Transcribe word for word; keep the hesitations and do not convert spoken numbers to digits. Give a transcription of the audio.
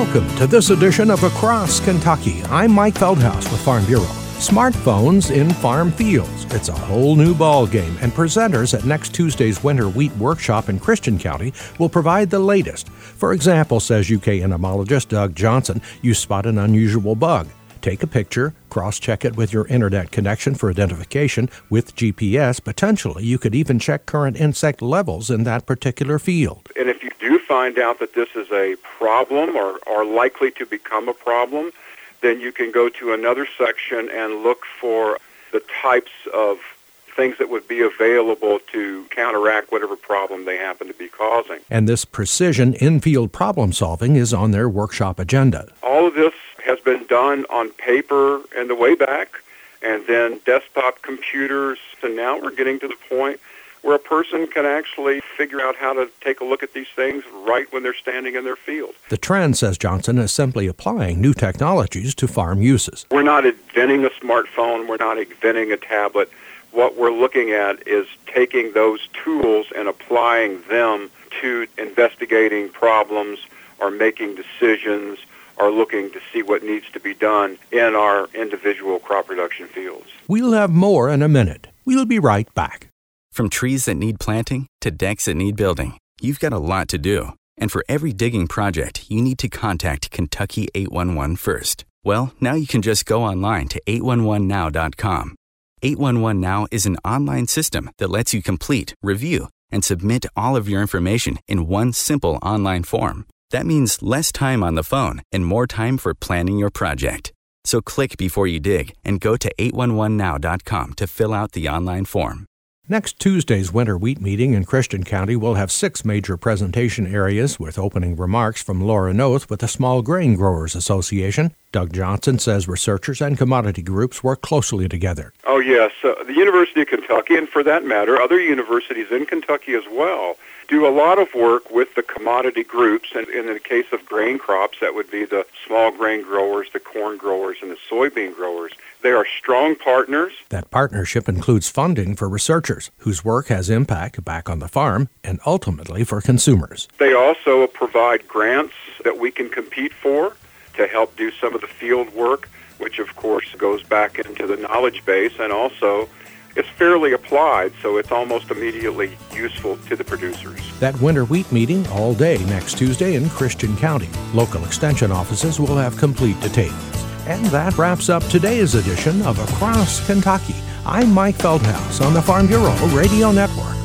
Welcome to this edition of Across Kentucky. I'm Mike Feldhaus with Farm Bureau. Smartphones in farm fields. It's a whole new ball game, and presenters at next Tuesday's Winter Wheat Workshop in Christian County will provide the latest. For example, says U K entomologist Doug Johnson, you spot an unusual bug. Take a picture, cross-check it with your internet connection for identification. With G P S, potentially you could even check current insect levels in that particular field. And if you do find out that this is a problem or, or likely to become a problem, then you can go to another section and look for the types of things that would be available to counteract whatever problem they happen to be causing. And this precision in-field problem solving is on their workshop agenda. All of this has been done on paper in the way back, and then desktop computers, and now we're getting to the point where a person can actually figure out how to take a look at these things right when they're standing in their field. The trend, says Johnson, is simply applying new technologies to farm uses. We're not inventing a smartphone. We're not inventing a tablet. What we're looking at is taking those tools and applying them to investigating problems or making decisions or looking to see what needs to be done in our individual crop production fields. We'll have more in a minute. We'll be right back. From trees that need planting to decks that need building, you've got a lot to do. And for every digging project, you need to contact Kentucky eight one one first. Well, now you can just go online to eight one one now dot com. eight one one Now is an online system that lets you complete, review, and submit all of your information in one simple online form. That means less time on the phone and more time for planning your project. So click before you dig and go to eight one one now dot com to fill out the online form. Next Tuesday's Winter Wheat Meeting in Christian County will have six major presentation areas with opening remarks from Laura Noth with the Small Grain Growers Association. Doug Johnson says researchers and commodity groups work closely together. Oh, yes. Uh, the University of Kentucky, and for that matter, other universities in Kentucky as well, do a lot of work with the commodity groups. And in the case of grain crops, that would be the small grain growers, the corn growers, and the soybean growers. They are strong partners. That partnership includes funding for researchers whose work has impact back on the farm and ultimately for consumers. They also provide grants that we can compete for to help do some of the field work, which of course goes back into the knowledge base, and also it's fairly applied, so it's almost immediately useful to the producers. That winter wheat meeting all day next Tuesday in Christian County. Local extension offices will have complete details. And that wraps up today's edition of Across Kentucky. I'm Mike Feldhaus on the Farm Bureau Radio Network.